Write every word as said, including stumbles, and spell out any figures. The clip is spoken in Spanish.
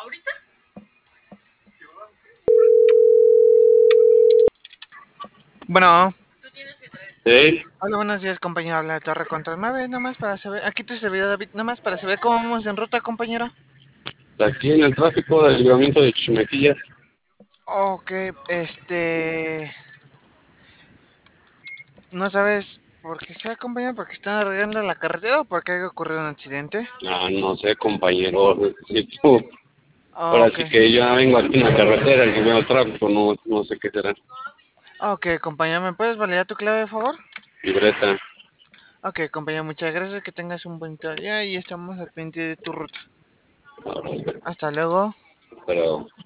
Bueno, Sí, hola, buenos días, compañero. Habla de Torre Control nueve, nomás para saber. Aquí tu servidor David, nomás para saber cómo vamos en ruta, compañero. aquí en el tráfico del libramiento de Chimequillas. Ok, este. ¿No sabes por qué sea, compañero? ¿Porque están arreglando la carretera o porque haya ocurrido un accidente? Ah, no sé, compañero. Necesito. Ahora Ok, sí que yo ya vengo aquí en la carretera y veo tráfico, no, no sé qué será. ok, compañero, ¿me puedes validar tu clave, de favor? Libreta. Ok, compañero, muchas gracias. Que tengas un buen día y estamos al pendiente de tu ruta. Hasta luego. Pero